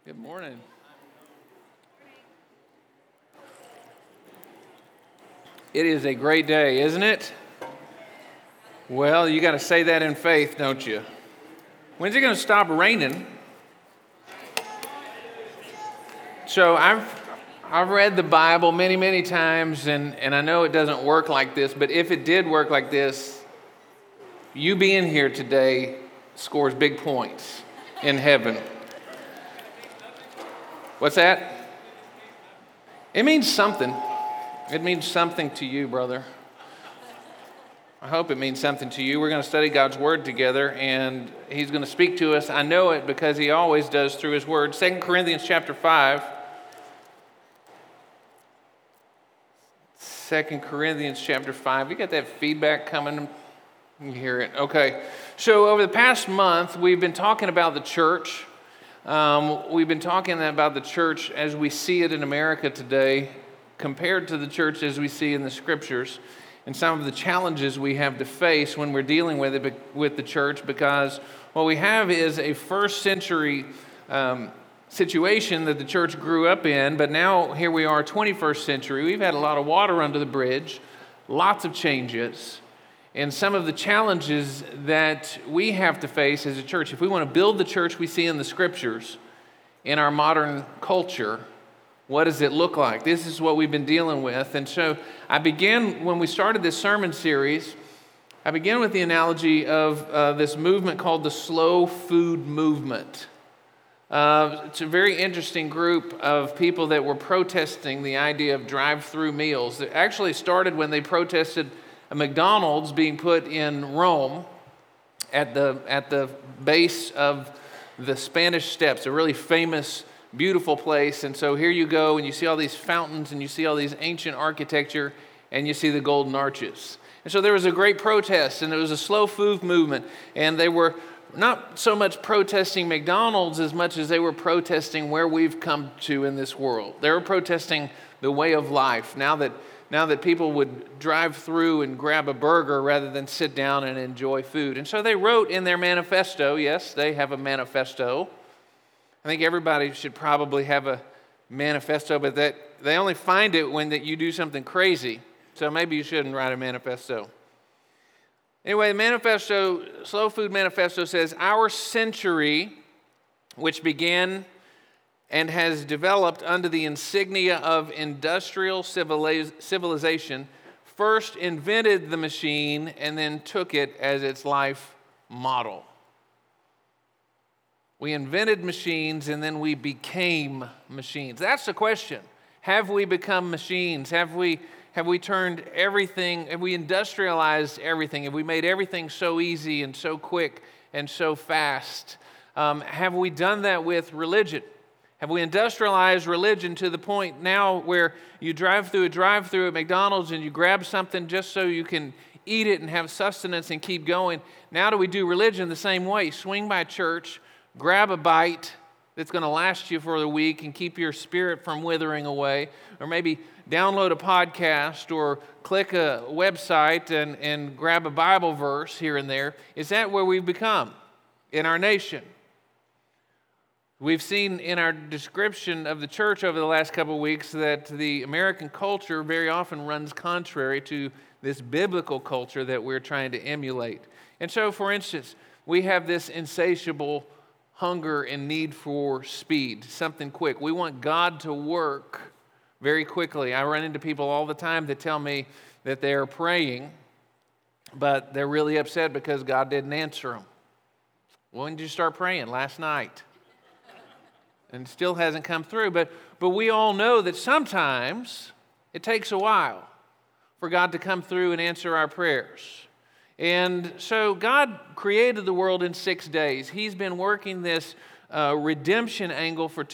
Good morning. It is a great day, isn't it? Well, you got to say that in faith, don't you? When's it going to stop raining? So I've read the Bible many times, and I know it doesn't work like this, but if it did work like this, you being here today scores big points in heaven. What's that? It means something. It means something to you, brother. I hope it means something to you. We're going to study God's Word together, and He's going to speak to us. I know it because He always does through His Word. 2 Corinthians chapter 5. 2 Corinthians chapter 5. You got that feedback coming? You hear it. Okay. So over the past month, we've been talking about the church. We've been talking about the church as we see it in America today, compared to the church as we see in the scriptures, and some of the challenges we have to face when we're dealing with it with the church, because what we have is a first century situation that the church grew up in, but now here we are, 21st century. We've had a lot of water under the bridge, lots of changes, and some of the challenges that we have to face as a church. If we want to build the church we see in the scriptures in our modern culture, what does it look like? This is what we've been dealing with. And so I began, when we started this sermon series, I began with the analogy of this movement called the slow food movement. It's a very interesting group of people that were protesting the idea of drive-through meals. It actually started when they protested a McDonald's being put in Rome at the base of the Spanish Steps, a really famous, beautiful place. And so here you go, and you see all these fountains, and you see all these ancient architecture, and you see the golden arches. And so there was a great protest, and it was a slow food movement, and they were not so much protesting McDonald's as much as they were protesting where we've come to in this world. They were protesting the way of life. Now that people would drive through and grab a burger rather than sit down and enjoy food. And so they wrote in their manifesto, yes, they have a manifesto. I think everybody should probably have a manifesto, but that they only find it when that you do something crazy. So maybe you shouldn't write a manifesto. Anyway, the manifesto, Slow Food Manifesto says, our century, which began and has developed under the insignia of industrial civilization, first invented the machine and then took it as its life model. We invented machines and then we became machines. That's the question. Have we become machines? Have we turned everything, have we industrialized everything? Have we made everything so easy and so quick and so fast? Have we done that with religion? Have we industrialized religion to the point now where you drive through a drive-through at McDonald's and you grab something just so you can eat it and have sustenance and keep going? Now do we do religion the same way? Swing by church, grab a bite that's going to last you for the week and keep your spirit from withering away, or maybe download a podcast or click a website and grab a Bible verse here and there. Is that where we've become in our nation? We've seen in our description of the church over the last couple of weeks that the American culture very often runs contrary to this biblical culture that we're trying to emulate. And so, for instance, we have this insatiable hunger and need for speed, something quick. We want God to work very quickly. I run into people all the time that tell me that they're praying, but they're really upset because God didn't answer them. When did you start praying? Last night. And still hasn't come through. But we all know that sometimes it takes a while for God to come through and answer our prayers. And so God created the world in 6 days. He's been working this redemption angle for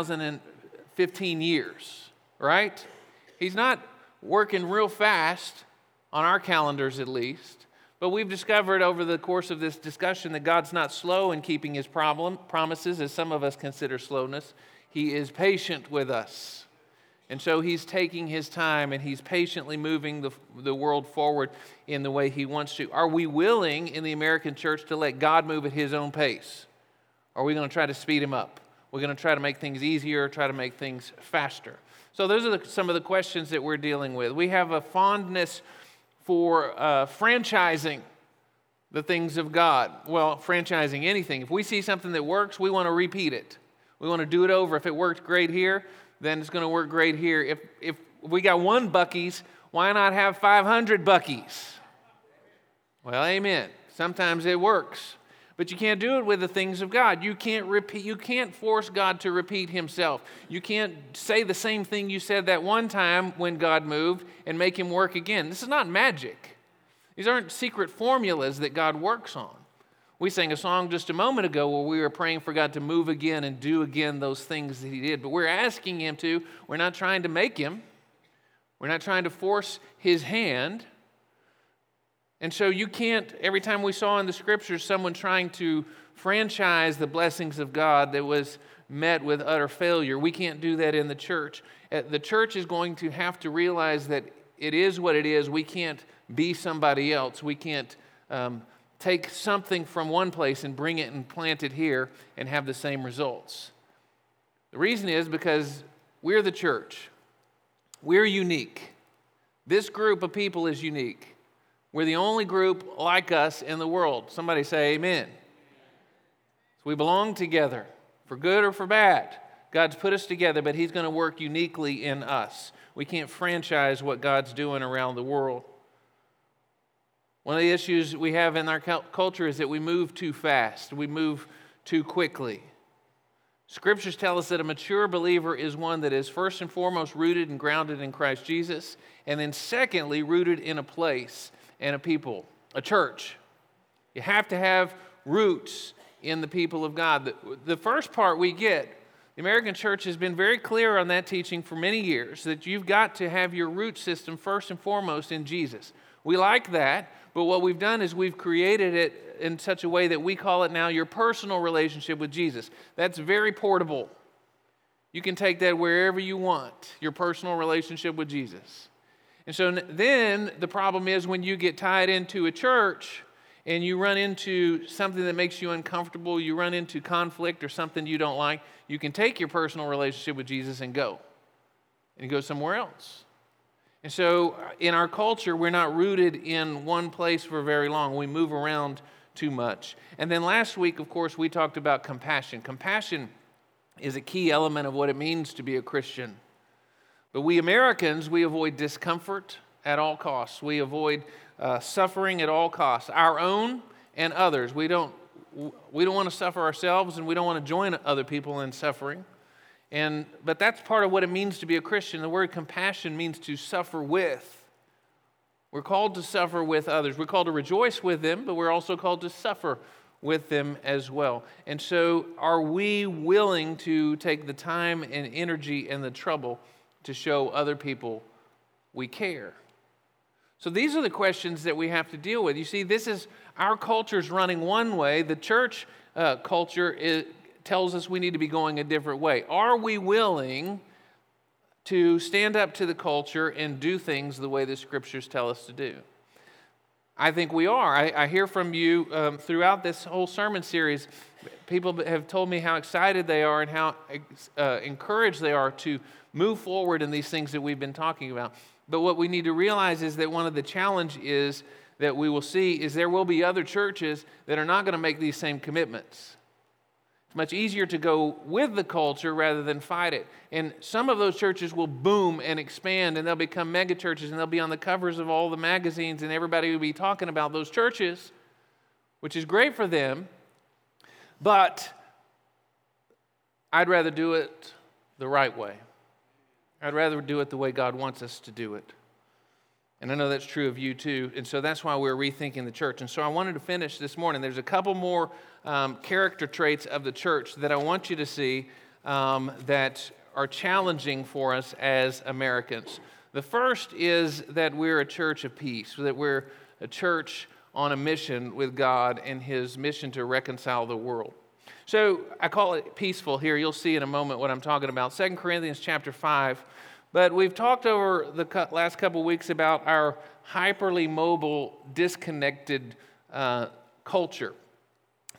2015 years, right? He's not working real fast, on our calendars at least. But we've discovered over the course of this discussion that God's not slow in keeping His promises, as some of us consider slowness. He is patient with us. And so He's taking His time and He's patiently moving the world forward in the way He wants to. Are we willing in the American church to let God move at His own pace? Or are we going to try to speed Him up? We're going to try to make things easier, try to make things faster. So those are some of the questions that we're dealing with. We have a fondness for franchising the things of God. Well, franchising anything. If we see something that works, we want to repeat it. We want to do it over. If it worked great here, then it's going to work great here. If we got one Buc-ee's, why not have 500 Buc-ee's? Well, amen. Sometimes it works. But you can't do it with the things of God. You can't force God to repeat himself. You can't say the same thing you said that one time when God moved and make him work again. This is not magic. These aren't secret formulas that God works on. We sang a song just a moment ago where we were praying for God to move again and do again those things that he did. But we're asking him to. We're not trying to make him. We're not trying to force his hand. And so you can't, every time we saw in the scriptures someone trying to franchise the blessings of God that was met with utter failure, we can't do that in the church. The church is going to have to realize that it is what it is. We can't be somebody else. We can't take something from one place and bring it and plant it here and have the same results. The reason is because we're the church. We're unique. This group of people is unique. We're the only group like us in the world. Somebody say amen. So we belong together, for good or for bad. God's put us together, but he's going to work uniquely in us. We can't franchise what God's doing around the world. One of the issues we have in our culture is that we move too fast. We move too quickly. Scriptures tell us that a mature believer is one that is first and foremost rooted and grounded in Christ Jesus, and then secondly, rooted in a place and a people, a church. You have to have roots in the people of God. The first part we get, the American church has been very clear on that teaching for many years, that you've got to have your root system first and foremost in Jesus. We like that, but what we've done is we've created it in such a way that we call it now your personal relationship with Jesus. That's very portable. You can take that wherever you want, your personal relationship with Jesus. And so then the problem is when you get tied into a church and you run into something that makes you uncomfortable, you run into conflict or something you don't like, you can take your personal relationship with Jesus and go somewhere else. And so in our culture, we're not rooted in one place for very long. We move around too much. And then last week, of course, we talked about compassion. Compassion is a key element of what it means to be a Christian. But we Americans, we avoid discomfort at all costs. We avoid suffering at all costs, our own and others. We don't want to suffer ourselves, and we don't want to join other people in suffering. But that's part of what it means to be a Christian. The word compassion means to suffer with. We're called to suffer with others. We're called to rejoice with them, but we're also called to suffer with them as well. And so are we willing to take the time and energy and the trouble to show other people we care? So these are the questions that we have to deal with. You see, this is our culture's running one way. The church culture tells us we need to be going a different way. Are we willing to stand up to the culture and do things the way the scriptures tell us to do? I think we are. I hear from you throughout this whole sermon series. People have told me how excited they are and how encouraged they are to move forward in these things that we've been talking about. But what we need to realize is that one of the challenges that we will see is there will be other churches that are not going to make these same commitments. It's much easier to go with the culture rather than fight it. And some of those churches will boom and expand, and they'll become mega churches, and they'll be on the covers of all the magazines, and everybody will be talking about those churches, which is great for them. But I'd rather do it the right way. I'd rather do it the way God wants us to do it. And I know that's true of you too. And so that's why we're rethinking the church. And so I wanted to finish this morning. There's a couple more character traits of the church that I want you to see that are challenging for us as Americans. The first is that we're a church of peace, that we're a church on a mission with God and his mission to reconcile the world. So I call it peaceful here. You'll see in a moment what I'm talking about. 2 Corinthians chapter 5. But we've talked over the last couple weeks about our hyperly mobile, disconnected culture.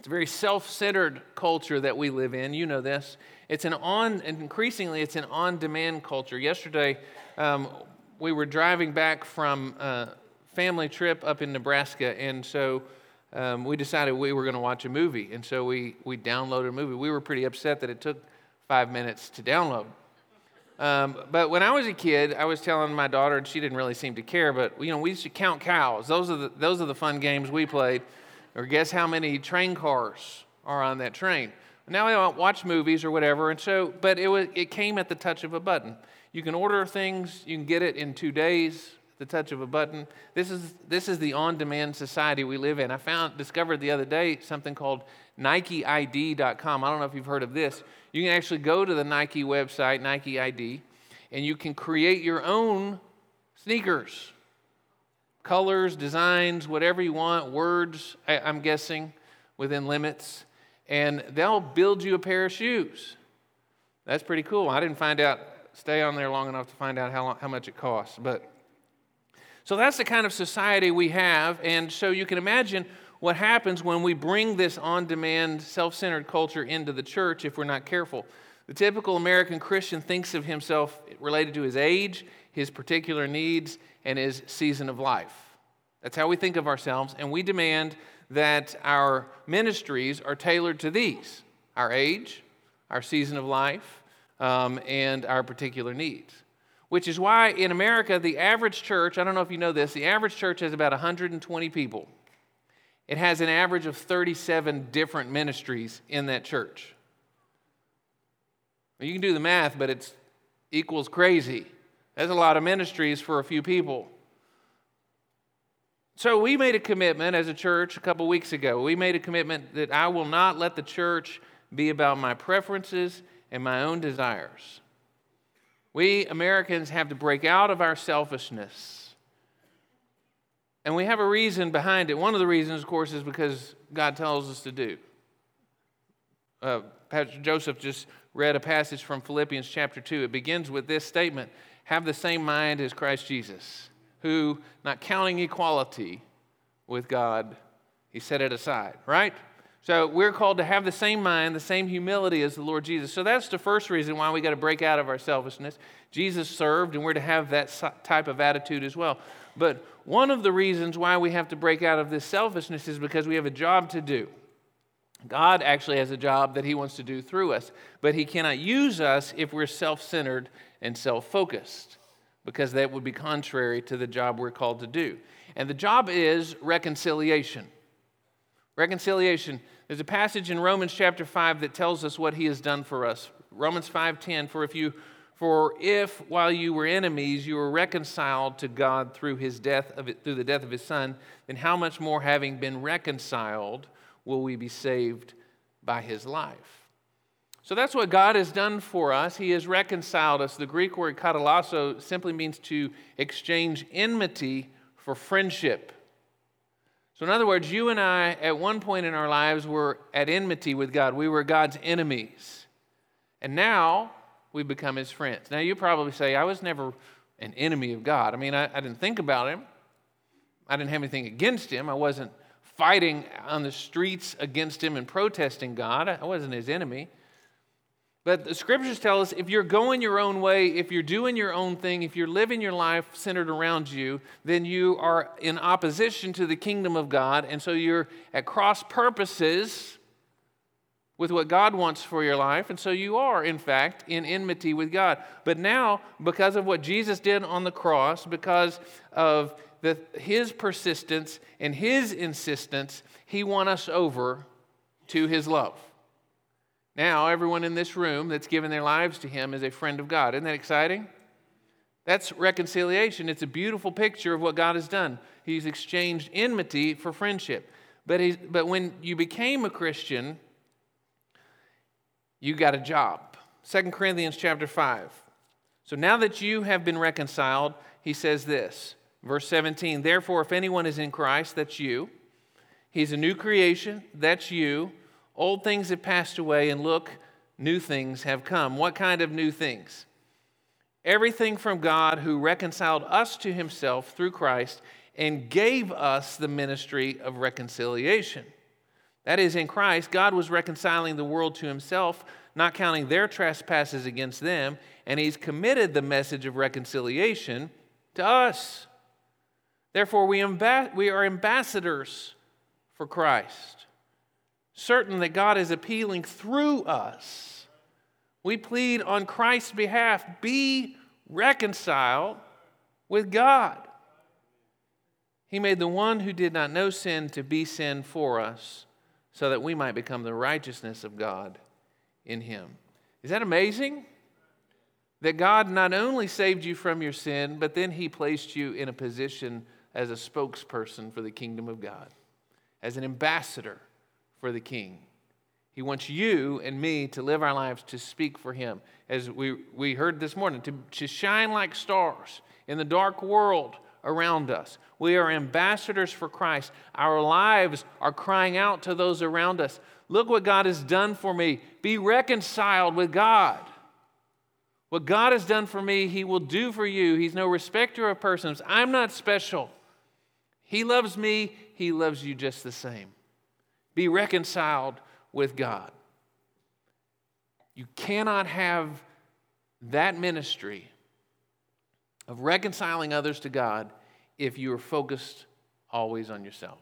It's a very self-centered culture that we live in. You know this. Increasingly, it's an on-demand culture. Yesterday, we were driving back from a family trip up in Nebraska, and so we decided we were going to watch a movie. And so we downloaded a movie. We were pretty upset that it took 5 minutes to download. But when I was a kid, I was telling my daughter, and she didn't really seem to care, but we used to count cows. Those are the fun games we played. Or guess how many train cars are on that train. Now we don't watch movies or whatever, but it came at the touch of a button. You can order things, you can get it in 2 days, the touch of a button. This is the on-demand society we live in. Discovered the other day something called NikeID.com. I don't know if you've heard of this. You can actually go to the Nike website, Nike ID, and you can create your own sneakers. Colors, designs, whatever you want, words, I'm guessing, within limits, and they'll build you a pair of shoes. That's pretty cool. I didn't stay on there long enough to find out how much it costs. So that's the kind of society we have, and so you can imagine what happens when we bring this on-demand, self-centered culture into the church if we're not careful. The typical American Christian thinks of himself related to his age, his particular needs, and his season of life. That's how we think of ourselves, and we demand that our ministries are tailored to these: our age, our season of life, and our particular needs. Which is why in America, the average church, I don't know if you know this, the average church has about 120 people. It has an average of 37 different ministries in that church. You can do the math, but it equals crazy. That's a lot of ministries for a few people. So we made a commitment as a church a couple weeks ago. We made a commitment that I will not let the church be about my preferences and my own desires. We Americans have to break out of our selfishness. And we have a reason behind it. One of the reasons, of course, is because God tells us to do. Pastor Joseph just read a passage from Philippians chapter 2. It begins with this statement: have the same mind as Christ Jesus, who, not counting equality with God, he set it aside, right? So we're called to have the same mind, the same humility as the Lord Jesus. So that's the first reason why we got to break out of our selfishness. Jesus served, and we're to have that type of attitude as well. But one of the reasons why we have to break out of this selfishness is because we have a job to do. God actually has a job that he wants to do through us, but he cannot use us if we're self-centered and self-focused, because that would be contrary to the job we're called to do. And the job is reconciliation. Reconciliation. There's a passage in Romans chapter 5 that tells us what he has done for us. Romans 5:10, for if while you were enemies you were reconciled to God through the death of his son, then how much more, having been reconciled, will we be saved by his life? So that's what God has done for us. He has reconciled us. The Greek word katalasso simply means to exchange enmity for friendship. So in other words, you and I, at one point in our lives, were at enmity with God. We were God's enemies. And now we've become his friends. Now you probably say, I was never an enemy of God. I mean, I didn't think about him. I didn't have anything against him. I wasn't fighting on the streets against him and protesting God. I wasn't his enemy. But the scriptures tell us if you're going your own way, if you're doing your own thing, if you're living your life centered around you, then you are in opposition to the kingdom of God. And so you're at cross purposes with what God wants for your life. And so you are, in fact, in enmity with God. But now, because of what Jesus did on the cross, because of his persistence and his insistence, he won us over to his love. Now, everyone in this room that's given their lives to him is a friend of God. Isn't that exciting? That's reconciliation. It's a beautiful picture of what God has done. He's exchanged enmity for friendship. But when you became a Christian, you got a job. 2 Corinthians chapter 5. So now that you have been reconciled, he says this, verse 17, therefore, if anyone is in Christ, that's you. He's a new creation, that's you. Old things have passed away, and look, new things have come. What kind of new things? Everything from God, who reconciled us to himself through Christ and gave us the ministry of reconciliation. That is, in Christ, God was reconciling the world to himself, not counting their trespasses against them, and he's committed the message of reconciliation to us. Therefore, we are ambassadors for Christ, certain that God is appealing through us. We plead on Christ's behalf, be reconciled with God. He made the one who did not know sin to be sin for us, so that we might become the righteousness of God in him. Is that amazing? That God not only saved you from your sin, but then he placed you in a position as a spokesperson for the kingdom of God, as an ambassador for the King. He wants you and me to live our lives to speak for him. As we heard this morning, to shine like stars in the dark world around us. We are ambassadors for Christ. Our lives are crying out to those around us. Look what God has done for me. Be reconciled with God. What God has done for me, he will do for you. He's no respecter of persons. I'm not special. He loves me. He loves you just the same. Be reconciled with God. You cannot have that ministry of reconciling others to God if you are focused always on yourself.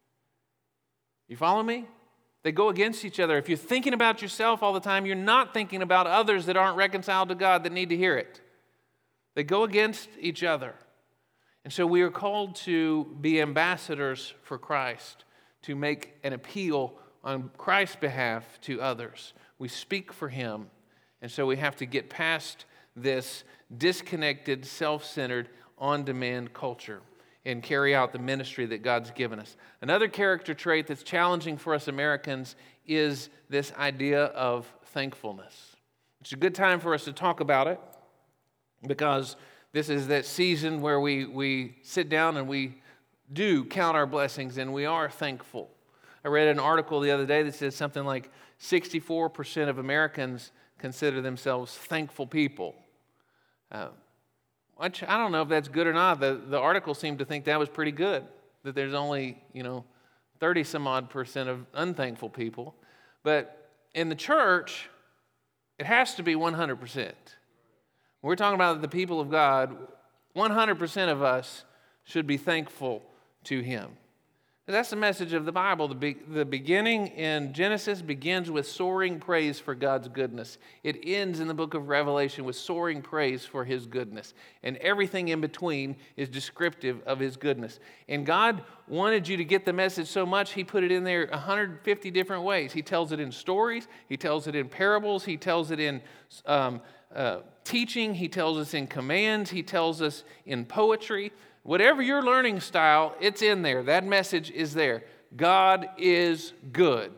You follow me? They go against each other. If you're thinking about yourself all the time, you're not thinking about others that aren't reconciled to God that need to hear it. They go against each other. And so we are called to be ambassadors for Christ, to make an appeal on Christ's behalf to others. We speak for him. And so we have to get past this disconnected, self-centered, on-demand culture and carry out the ministry that God's given us. Another character trait that's challenging for us Americans is this idea of thankfulness. It's a good time for us to talk about it because this is that season where we sit down and we do count our blessings and we are thankful. I read an article the other day that said something like 64% of Americans consider themselves thankful people. Which I don't know if that's good or not. The article seemed to think that was pretty good, that there's only, 30 some odd percent of unthankful people. But in the church, it has to be 100%. We're talking about the people of God, 100% of us should be thankful to him. That's the message of the Bible. The beginning in Genesis begins with soaring praise for God's goodness. It ends in the book of Revelation with soaring praise for his goodness. And everything in between is descriptive of his goodness. And God wanted you to get the message so much, he put it in there 150 different ways. He tells it in stories. He tells it in parables. He tells it in teaching. He tells us in commands. He tells us in poetry. Whatever your learning style, it's in there. That message is there. God is good.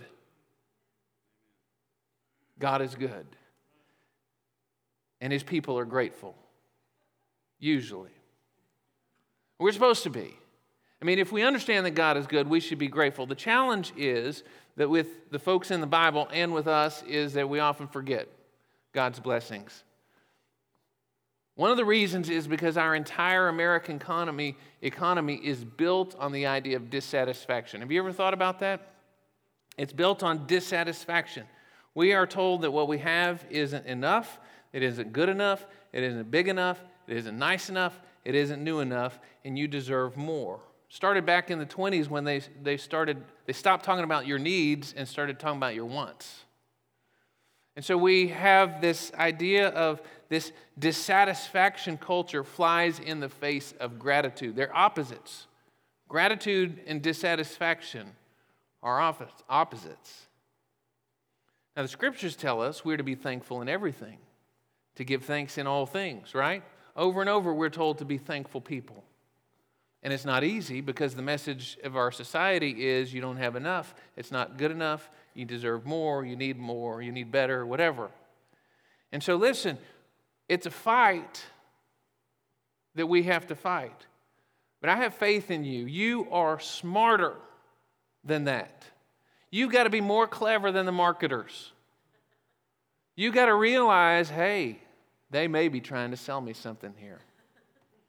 God is good. And his people are grateful. Usually. We're supposed to be. I mean, if we understand that God is good, we should be grateful. The challenge is that with the folks in the Bible and with us is that we often forget God's blessings. One of the reasons is because our entire American economy is built on the idea of dissatisfaction. Have you ever thought about that? It's built on dissatisfaction. We are told that what we have isn't enough, it isn't good enough, it isn't big enough, it isn't nice enough, it isn't new enough, and you deserve more. Started back in the 20s when they stopped talking about your needs and started talking about your wants. And so we have this idea of this dissatisfaction culture flies in the face of gratitude. They're opposites. Gratitude and dissatisfaction are opposites. Now, the scriptures tell us we're to be thankful in everything, to give thanks in all things, right? Over and over, we're told to be thankful people. And it's not easy because the message of our society is you don't have enough, it's not good enough, you deserve more, you need better, whatever. And so listen, it's a fight that we have to fight. But I have faith in you. You are smarter than that. You've got to be more clever than the marketers. You've got to realize, hey, they may be trying to sell me something here.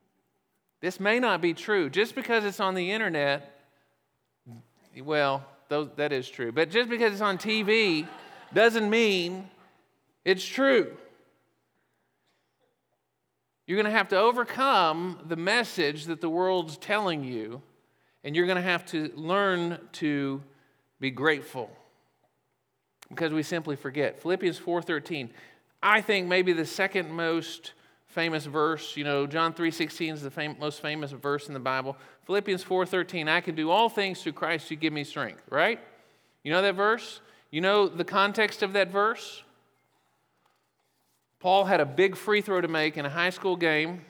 This may not be true. Just because it's on the internet, well, that is true. But just because it's on TV doesn't mean it's true. You're going to have to overcome the message that the world's telling you, and you're going to have to learn to be grateful, because we simply forget. Philippians 4:13, I think maybe the second most famous verse. John 3:16 is the most famous verse in the Bible. Philippians 4:13, I can do all things through Christ who give me strength, right? You know that verse? You know the context of that verse? Paul had a big free throw to make in a high school game,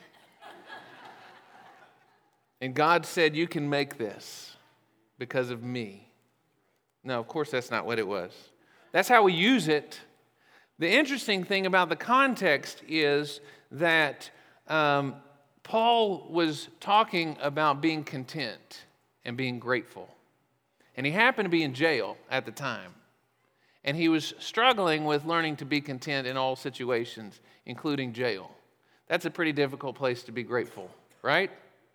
and God said, you can make this because of me. No, of course that's not what it was. That's how we use it. The interesting thing about the context is that Paul was talking about being content and being grateful. And he happened to be in jail at the time. And he was struggling with learning to be content in all situations, including jail. That's a pretty difficult place to be grateful, right?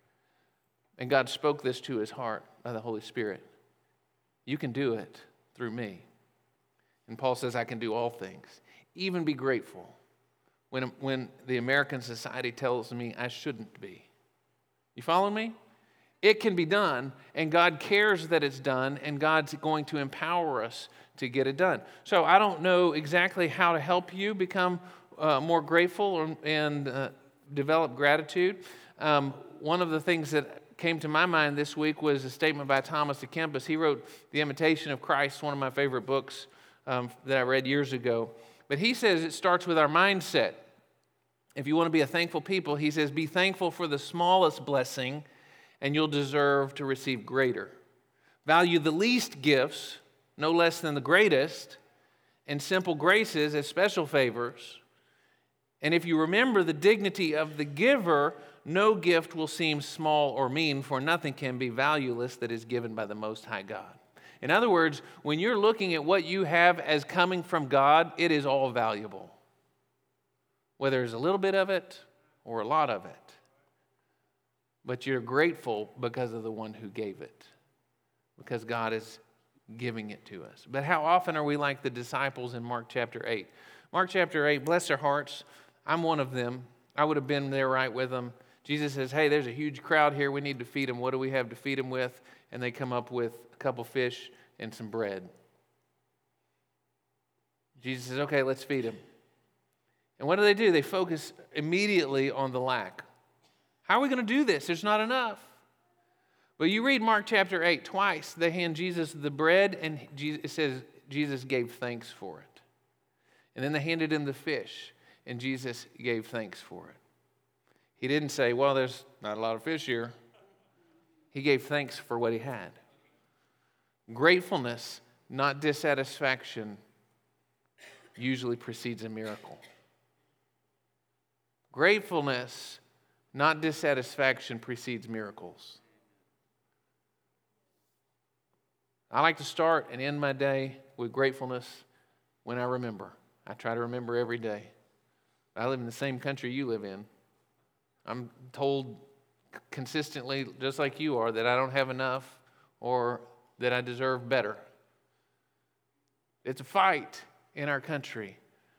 And God spoke this to his heart by the Holy Spirit. You can do it through me. And Paul says, I can do all things. Even be grateful when the American society tells me I shouldn't be. You follow me? It can be done, and God cares that it's done, and God's going to empower us to get it done. So I don't know exactly how to help you become more grateful and develop gratitude. One of the things that came to my mind this week was a statement by Thomas à Kempis. He wrote The Imitation of Christ, one of my favorite books that I read years ago. But he says it starts with our mindset. If you want to be a thankful people, he says, be thankful for the smallest blessing, and you'll deserve to receive greater. Value the least gifts, no less than the greatest, and simple graces as special favors. And if you remember the dignity of the giver, no gift will seem small or mean, for nothing can be valueless that is given by the Most High God. In other words, when you're looking at what you have as coming from God, it is all valuable. Whether there's a little bit of it or a lot of it. But you're grateful because of the one who gave it. Because God is giving it to us. But how often are we like the disciples in Mark chapter 8? Mark chapter 8, bless their hearts. I'm one of them. I would have been there right with them. Jesus says, hey, there's a huge crowd here. We need to feed them. What do we have to feed them with? And they come up with a couple fish and some bread. Jesus says, okay, let's feed them. And what do? They focus immediately on the lack. How are we going to do this? There's not enough. But you read Mark chapter 8 twice. They hand Jesus the bread, and it says Jesus gave thanks for it. And then they handed him the fish, and Jesus gave thanks for it. He didn't say, well, there's not a lot of fish here. He gave thanks for what he had. Gratefulness, not dissatisfaction, usually precedes a miracle. Gratefulness, not dissatisfaction, precedes miracles. I like to start and end my day with gratefulness when I remember. I try to remember every day. I live in the same country you live in. I'm told consistently, just like you are, that I don't have enough or that I deserve better. It's a fight in our country.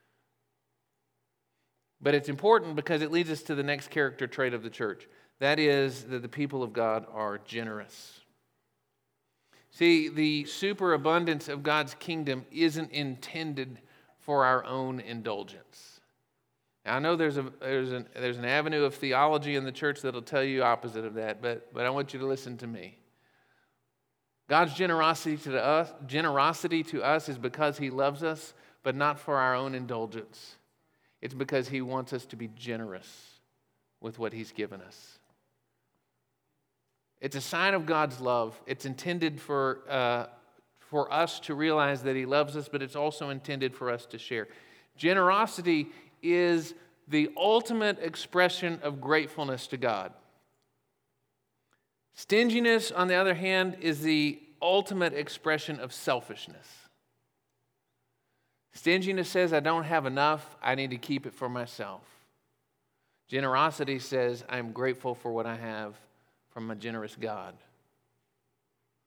But it's important because it leads us to the next character trait of the church. That is that the people of God are generous. See, the superabundance of God's kingdom isn't intended for our own indulgence. Now, I know there's an avenue of theology in the church that'll tell you opposite of that, but I want you to listen to me. God's generosity to us is because he loves us, but not for our own indulgence. It's because he wants us to be generous with what he's given us. It's a sign of God's love. It's intended for us to realize that he loves us, but it's also intended for us to share. Generosity is the ultimate expression of gratefulness to God. Stinginess, on the other hand, is the ultimate expression of selfishness. Stinginess says, I don't have enough, I need to keep it for myself. Generosity says, I'm grateful for what I have from a generous God.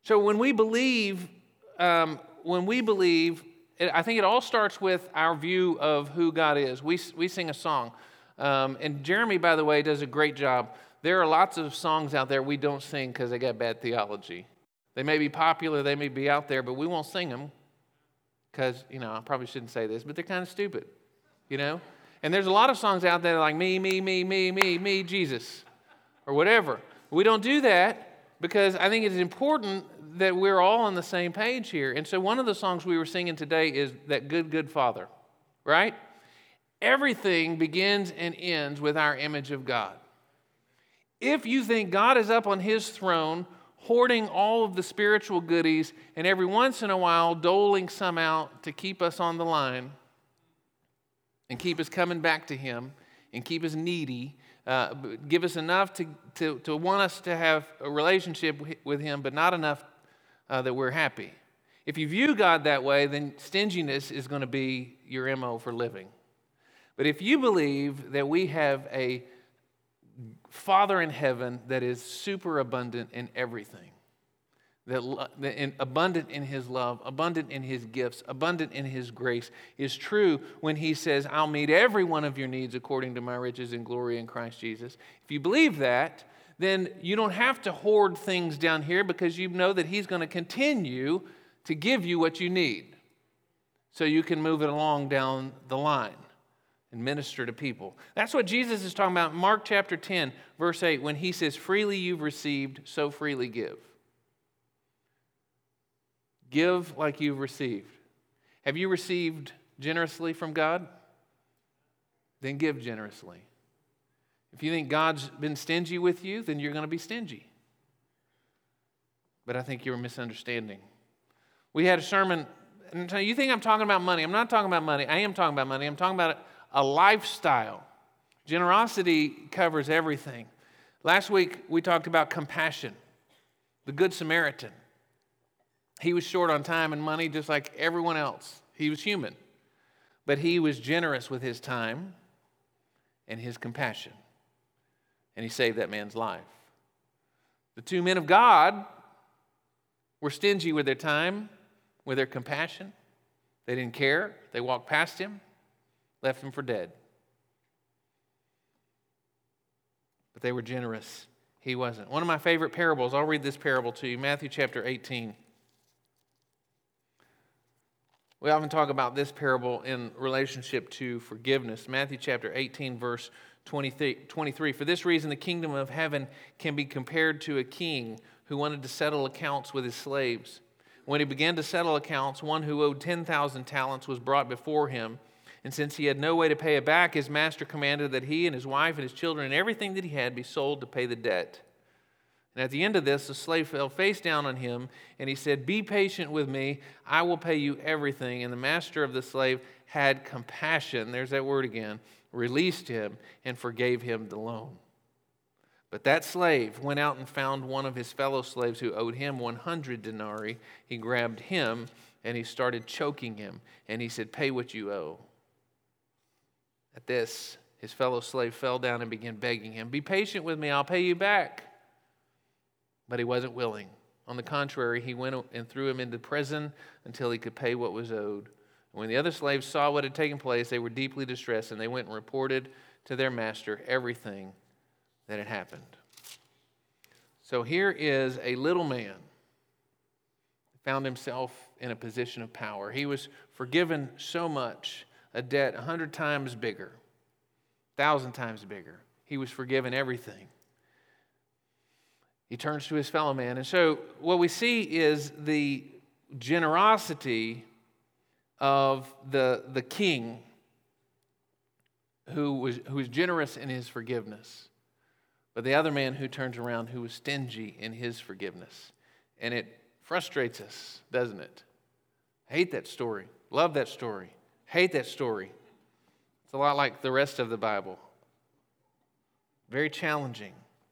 So when we believe, I think it all starts with our view of who God is. We sing a song. And Jeremy, by the way, does a great job. There are lots of songs out there we don't sing because they got bad theology. They may be popular, they may be out there, but we won't sing them because, I probably shouldn't say this, but they're kind of stupid, And there's a lot of songs out there like me, Jesus, or whatever. We don't do that because I think it is important that we're all on the same page here. And so one of the songs we were singing today is that good Father, right? Everything begins and ends with our image of God. If you think God is up on his throne, hoarding all of the spiritual goodies, and every once in a while doling some out to keep us on the line and keep us coming back to him and keep us needy, give us enough to want us to have a relationship with him, but not enough that we're happy. If you view God that way, then stinginess is going to be your MO for living. But if you believe that we have a Father in heaven that is super abundant in everything, abundant in his love, abundant in his gifts, abundant in his grace, is true when he says, I'll meet every one of your needs according to my riches and glory in Christ Jesus. If you believe that, then you don't have to hoard things down here because you know that he's going to continue to give you what you need so you can move it along down the line and minister to people. That's what Jesus is talking about in Mark chapter 10, verse 8, when he says, freely you've received, so freely give. Give like you've received. Have you received generously from God? Then give generously. If you think God's been stingy with you, then you're going to be stingy. But I think you're misunderstanding. We had a sermon, and you think I'm talking about money. I'm not talking about money. I am talking about money. I'm talking about a lifestyle. Generosity covers everything. Last week, we talked about compassion, the Good Samaritan. He was short on time and money just like everyone else. He was human. But he was generous with his time and his compassion. And he saved that man's life. The two men of God were stingy with their time, with their compassion. They didn't care. They walked past him, left him for dead. But they were generous. He wasn't. One of my favorite parables, I'll read this parable to you, Matthew chapter 18. We often talk about this parable in relationship to forgiveness. Matthew chapter 18, verse 23. For this reason, the kingdom of heaven can be compared to a king who wanted to settle accounts with his slaves. When he began to settle accounts, one who owed 10,000 talents was brought before him. And since he had no way to pay it back, his master commanded that he and his wife and his children and everything that he had be sold to pay the debt. And at the end of this, the slave fell face down on him, and he said, be patient with me, I will pay you everything. And the master of the slave had compassion, there's that word again, released him and forgave him the loan. But that slave went out and found one of his fellow slaves who owed him 100 denarii. He grabbed him, and he started choking him, and he said, pay what you owe. At this, his fellow slave fell down and began begging him, be patient with me, I'll pay you back. But he wasn't willing. On the contrary, he went and threw him into prison until he could pay what was owed. And when the other slaves saw what had taken place, they were deeply distressed, and they went and reported to their master everything that had happened. So here is a little man who found himself in a position of power. He was forgiven so much, a debt 100 times bigger, 1,000 times bigger. He was forgiven everything. He turns to his fellow man. And so what we see is the generosity of the king who was generous in his forgiveness. But the other man who turns around who was stingy in his forgiveness. And it frustrates us, doesn't it? Hate that story. Love that story. Hate that story. It's a lot like the rest of the Bible. Very challenging.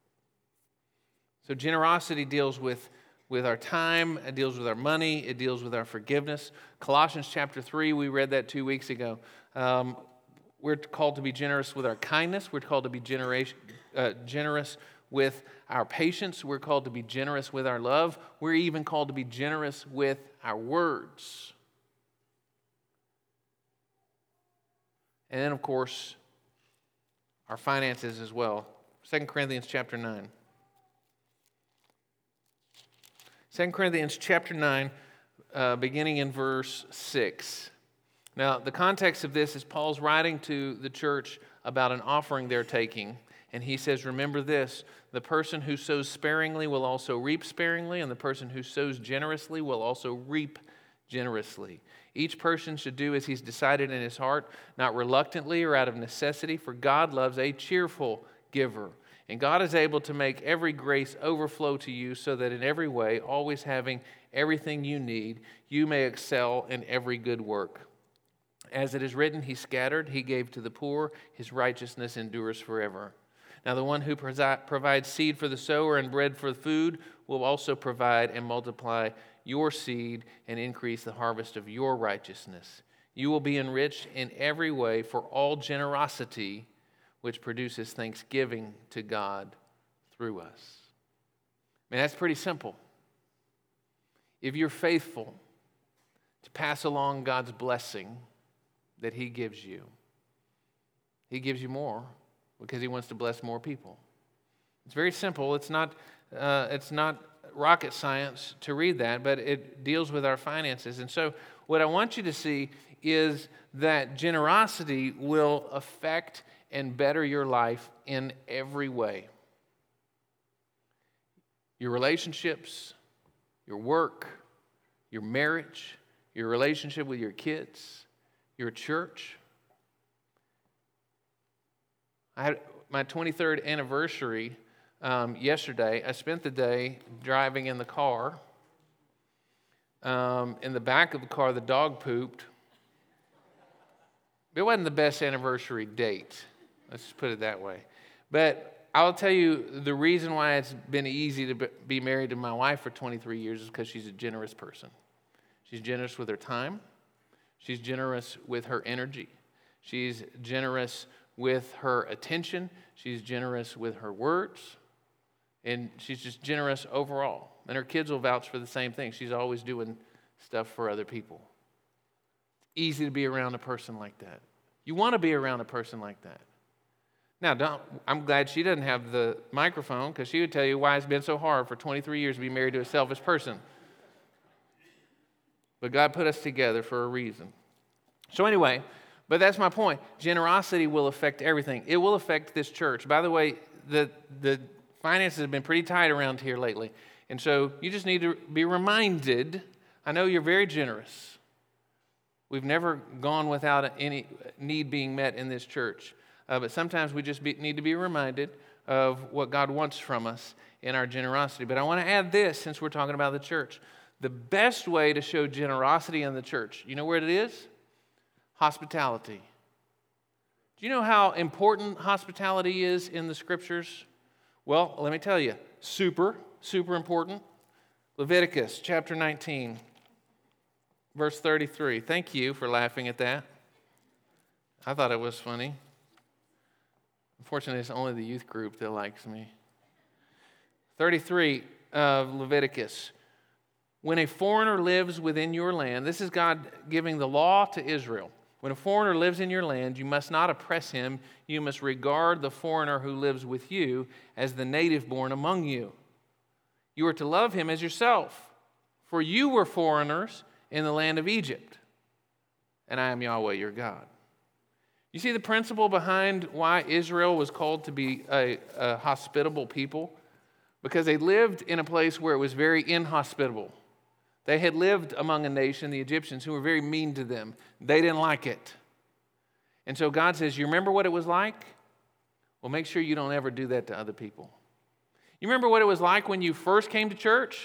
So generosity deals with our time, it deals with our money, it deals with our forgiveness. Colossians chapter 3, we read that 2 weeks ago. We're called to be generous with our kindness. We're called to be generous with our patience. We're called to be generous with our love. We're even called to be generous with our words. And then, of course, our finances as well. 2 Corinthians chapter 9. 2 Corinthians chapter 9, beginning in verse 6. Now, the context of this is Paul's writing to the church about an offering they're taking. And he says, remember this, the person who sows sparingly will also reap sparingly, and the person who sows generously will also reap generously. Each person should do as he's decided in his heart, not reluctantly or out of necessity, for God loves a cheerful giver. And God is able to make every grace overflow to you so that in every way, always having everything you need, you may excel in every good work. As it is written, he scattered, he gave to the poor, his righteousness endures forever. Now the one who provides seed for the sower and bread for food will also provide and multiply your seed and increase the harvest of your righteousness. You will be enriched in every way for all generosity, which produces thanksgiving to God through us. I mean, that's pretty simple. If you're faithful to pass along God's blessing that he gives you more because he wants to bless more people. It's very simple. It's not rocket science to read that, but it deals with our finances. And so what I want you to see is that generosity will affect and better your life in every way. Your relationships, your work, your marriage, your relationship with your kids, your church. I had my 23rd anniversary yesterday. I spent the day driving in the car. In the back of the car, the dog pooped. It wasn't the best anniversary date. Let's just put it that way. But I'll tell you the reason why it's been easy to be married to my wife for 23 years is because she's a generous person. She's generous with her time. She's generous with her energy. She's generous with her attention. She's generous with her words. And she's just generous overall. And her kids will vouch for the same thing. She's always doing stuff for other people. Easy to be around a person like that. You want to be around a person like that. Now, I'm glad she doesn't have the microphone because she would tell you why it's been so hard for 23 years to be married to a selfish person. But God put us together for a reason. So anyway, but that's my point. Generosity will affect everything. It will affect this church. By the way, the finances have been pretty tight around here lately. And so you just need to be reminded. I know you're very generous. We've never gone without any need being met in this church. But sometimes we just need to be reminded of what God wants from us in our generosity. But I want to add this since we're talking about the church. The best way to show generosity in the church, you know where it is? Hospitality. Do you know how important hospitality is in the scriptures? Well, let me tell you, super important. Leviticus chapter 19, verse 33. Thank you for laughing at that. I thought it was funny. Unfortunately, it's only the youth group that likes me. 33 of Leviticus. When a foreigner lives within your land, this is God giving the law to Israel. When a foreigner lives in your land, you must not oppress him. You must regard the foreigner who lives with you as the native born among you. You are to love him as yourself, for you were foreigners in the land of Egypt, and I am Yahweh your God. You see the principle behind why Israel was called to be a hospitable people? Because they lived in a place where it was very inhospitable. They had lived among a nation, the Egyptians, who were very mean to them. They didn't like it. And so God says, you remember what it was like? Well, make sure you don't ever do that to other people. You remember what it was like when you first came to church?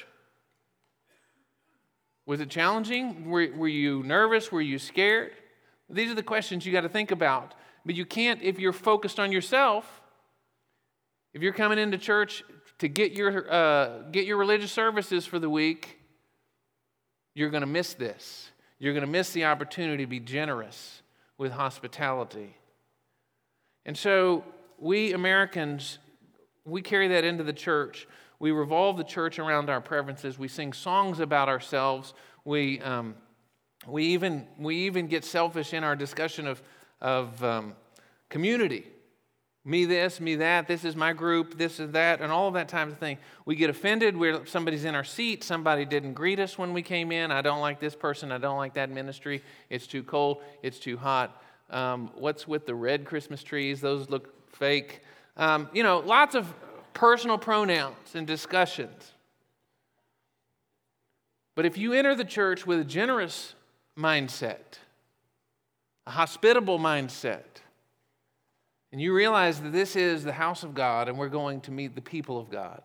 Was it challenging? Were you nervous? Were you scared? These are the questions you got to think about. But you can't, if you're focused on yourself, if you're coming into church to get your religious services for the week, you're going to miss this. You're going to miss the opportunity to be generous with hospitality. And so we Americans, we carry that into the church. We revolve the church around our preferences. We sing songs about ourselves. We even get selfish in our discussion of community. Me this, me that, this is my group, this is that, and all of that type of thing. We get offended where somebody's in our seat, somebody didn't greet us when we came in. I don't like this person, I don't like that ministry. It's too cold, it's too hot. What's with the red Christmas trees? Those look fake. Lots of personal pronouns and discussions. But if you enter the church with a generous mindset, a hospitable mindset, and you realize that this is the house of God and we're going to meet the people of God.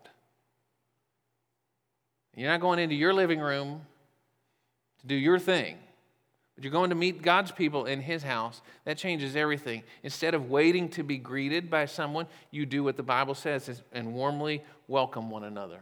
You're not going into your living room to do your thing, but you're going to meet God's people in His house. That changes everything. Instead of waiting to be greeted by someone, you do what the Bible says and warmly welcome one another.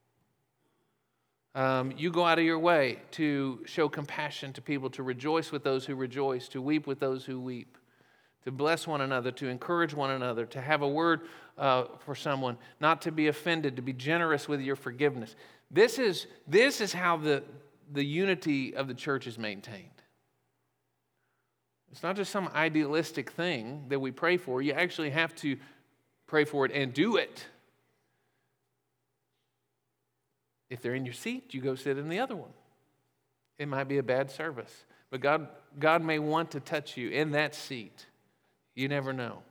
You go out of your way to show compassion to people, to rejoice with those who rejoice, to weep with those who weep, to bless one another, to encourage one another, to have a word for someone, not to be offended, to be generous with your forgiveness. This is how the unity of the church is maintained. It's not just some idealistic thing that we pray for. You actually have to pray for it and do it. If they're in your seat, you go sit in the other one. It might be a bad service, but God may want to touch you in that seat. You never know.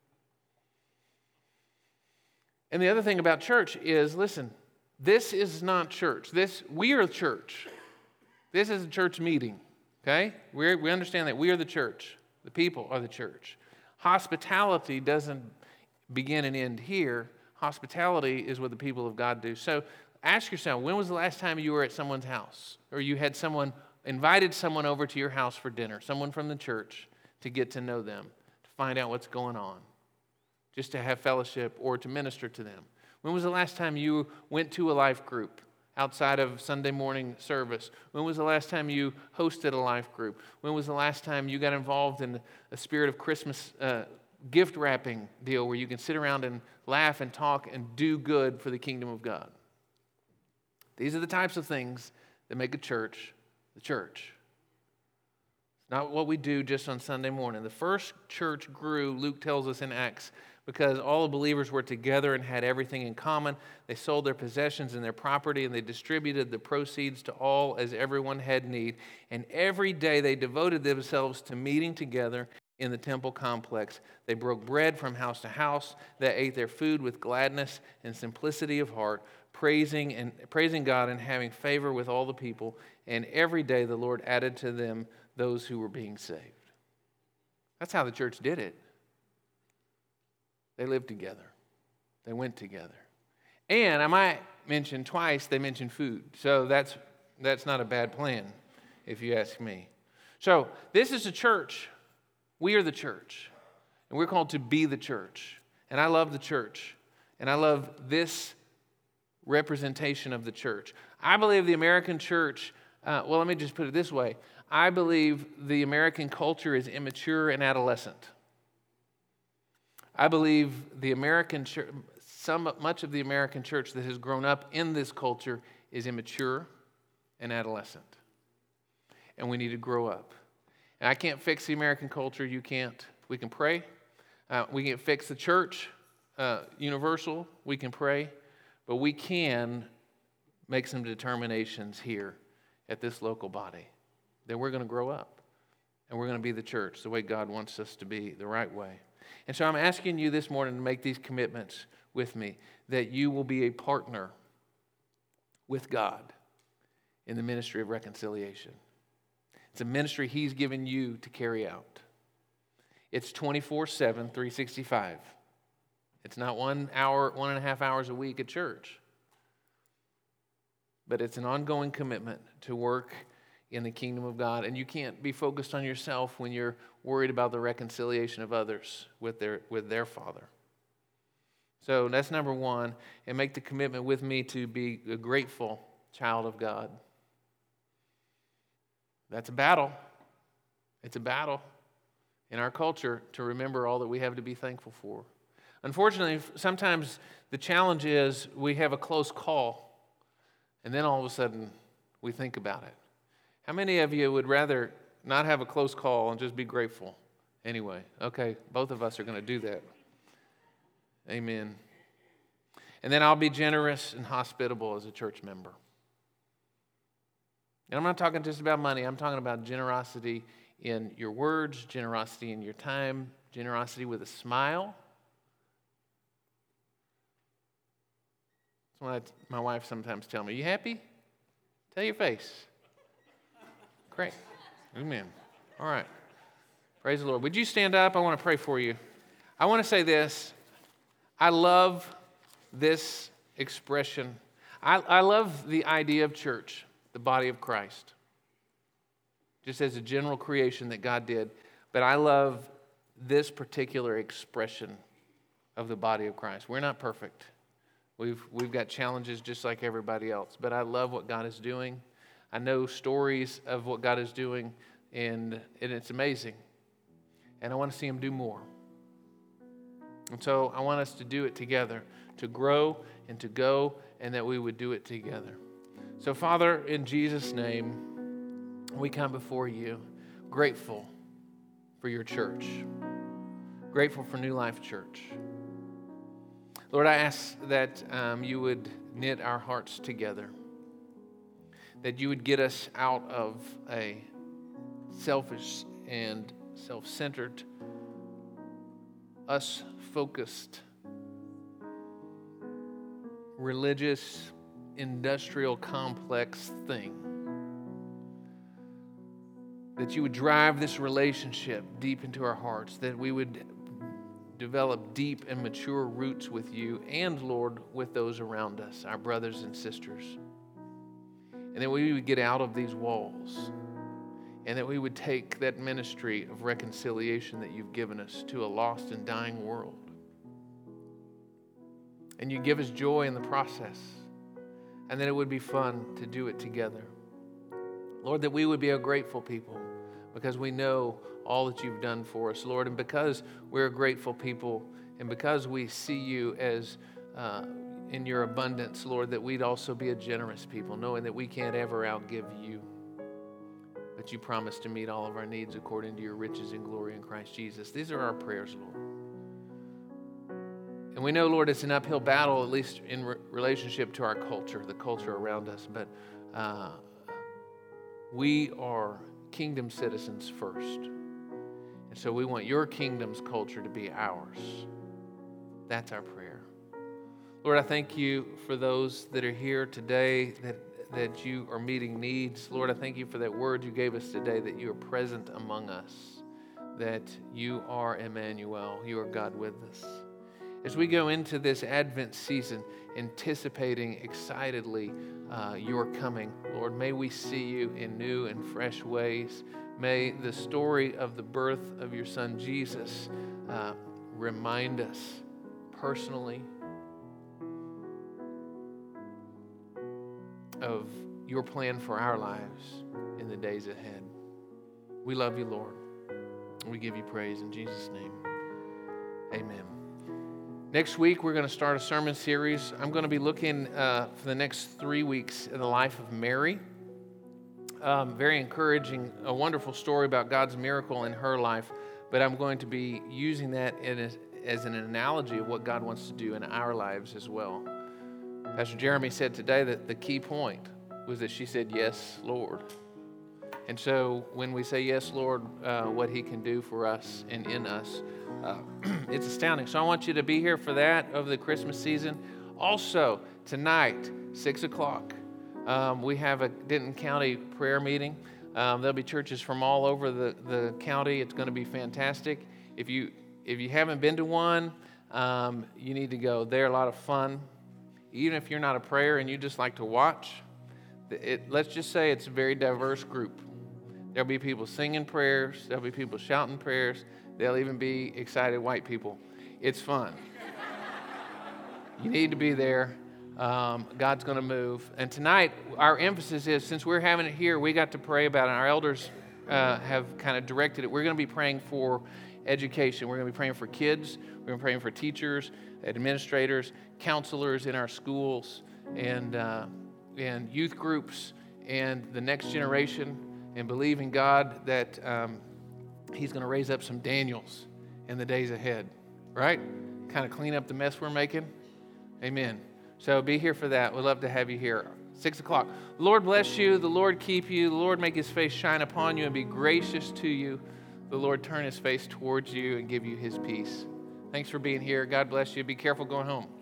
And the other thing about church is, listen, this is not church. We are church. This is a church meeting, okay? We understand that we are the church. The people are the church. Hospitality doesn't begin and end here. Hospitality is what the people of God do. So ask yourself, when was the last time you were at someone's house? Or you had invited someone over to your house for dinner, someone from the church, to get to know them, to find out what's going on, just to have fellowship or to minister to them? When was the last time you went to a life group outside of Sunday morning service? When was the last time you hosted a life group? When was the last time you got involved in a spirit of Christmas gift wrapping deal where you can sit around and laugh and talk and do good for the kingdom of God? These are the types of things that make a church the church. It's not what we do just on Sunday morning. The first church grew, Luke tells us in Acts, because all the believers were together and had everything in common. They sold their possessions and their property, and they distributed the proceeds to all as everyone had need. And every day they devoted themselves to meeting together in the temple complex. They broke bread from house to house. They ate their food with gladness and simplicity of heart, praising God and having favor with all the people. And every day the Lord added to them those who were being saved. That's how the church did it. They lived together. They went together. And I might mention twice, they mentioned food. So that's not a bad plan, if you ask me. So this is a church. We are the church. And we're called to be the church. And I love the church. And I love this representation of the church. I believe the American church, let me just put it this way. I believe the American culture is immature and adolescent. I believe the American church, much of the American church that has grown up in this culture is immature and adolescent. And we need to grow up. And I can't fix the American culture. You can't. We can pray. We can fix the church, universal. We can pray. But we can make some determinations here at this local body that we're going to grow up. And we're going to be the church the way God wants us to be, the right way. And so I'm asking you this morning to make these commitments with me, that you will be a partner with God in the ministry of reconciliation. It's a ministry He's given you to carry out. It's 24/7, 365. It's not 1 hour, 1.5 hours a week at church. But it's an ongoing commitment to work in the kingdom of God. And you can't be focused on yourself when you're worried about the reconciliation of others with their Father. So that's number one. And make the commitment with me to be a grateful child of God. That's a battle. It's a battle in our culture to remember all that we have to be thankful for. Unfortunately, sometimes the challenge is we have a close call, and then all of a sudden we think about it. How many of you would rather not have a close call and just be grateful? Anyway, okay, both of us are going to do that. Amen. And then I'll be generous and hospitable as a church member. And I'm not talking just about money. I'm talking about generosity in your words, generosity in your time, generosity with a smile. That's what my wife sometimes tells me. You happy? Tell your face. Great. Amen. All right. Praise the Lord. Would you stand up? I want to pray for you. I want to say this. I love this expression. I love the idea of church, the body of Christ, just as a general creation that God did. But I love this particular expression of the body of Christ. We're not perfect. We've got challenges just like everybody else. But I love what God is doing. I know stories of what God is doing, and it's amazing. And I want to see Him do more. And so I want us to do it together, to grow and to go, and that we would do it together. So, Father, in Jesus' name, we come before you grateful for your church, grateful for New Life Church. Lord, I ask that you would knit our hearts together, that you would get us out of a selfish and self-centered, us-focused, religious, industrial complex thing. That you would drive this relationship deep into our hearts, that we would develop deep and mature roots with you and, Lord, with those around us, our brothers and sisters. And that we would get out of these walls, and that we would take that ministry of reconciliation that you've given us to a lost and dying world. And you give us joy in the process, and that it would be fun to do it together. Lord, that we would be a grateful people because we know all that you've done for us, Lord. And because we're a grateful people, and because we see you as in your abundance, Lord, that we'd also be a generous people, knowing that we can't ever outgive you. But you promise to meet all of our needs according to your riches and glory in Christ Jesus. These are our prayers, Lord. And we know, Lord, it's an uphill battle, at least in relationship to our culture, the culture around us. But we are kingdom citizens first. And so we want your kingdom's culture to be ours. That's our prayer. Lord, I thank you for those that are here today, that you are meeting needs. Lord, I thank you for that word you gave us today, that you are present among us, that you are Emmanuel, you are God with us. As we go into this Advent season, anticipating excitedly your coming, Lord, may we see you in new and fresh ways. May the story of the birth of your Son, Jesus, remind us personally of your plan for our lives in the days ahead. We love you, Lord. We give you praise in Jesus' name. Amen. Next week, we're going to start a sermon series. I'm going to be looking for the next 3 weeks at the life of Mary. Very encouraging, a wonderful story about God's miracle in her life, but I'm going to be using that as an analogy of what God wants to do in our lives as well. Pastor Jeremy said today that the key point was that she said, "Yes, Lord." And so when we say, "Yes, Lord," what he can do for us and in us, it's astounding. So I want you to be here for that over the Christmas season. Also, tonight, 6 o'clock, we have a Denton County prayer meeting. There'll be churches from all over the county. It's going to be fantastic. If you haven't been to one, you need to go. They're a lot of fun. Even if you're not a prayer and you just like to watch, let's just say it's a very diverse group. There'll be people singing prayers. There'll be people shouting prayers. There'll even be excited white people. It's fun. You need to be there. God's going to move. And tonight, our emphasis is, since we're having it here, we got to pray about it. And our elders have kind of directed it. We're going to be praying for education. We're going to be praying for kids. We're going to be praying for teachers, administrators, counselors in our schools, and youth groups, and the next generation, and believe in God that He's going to raise up some Daniels in the days ahead, right? Kind of clean up the mess we're making. Amen. So be here for that. We'd love to have you here. 6 o'clock. The Lord bless you. The Lord keep you. The Lord make His face shine upon you and be gracious to you. The Lord turn His face towards you and give you His peace. Thanks for being here. God bless you. Be careful going home.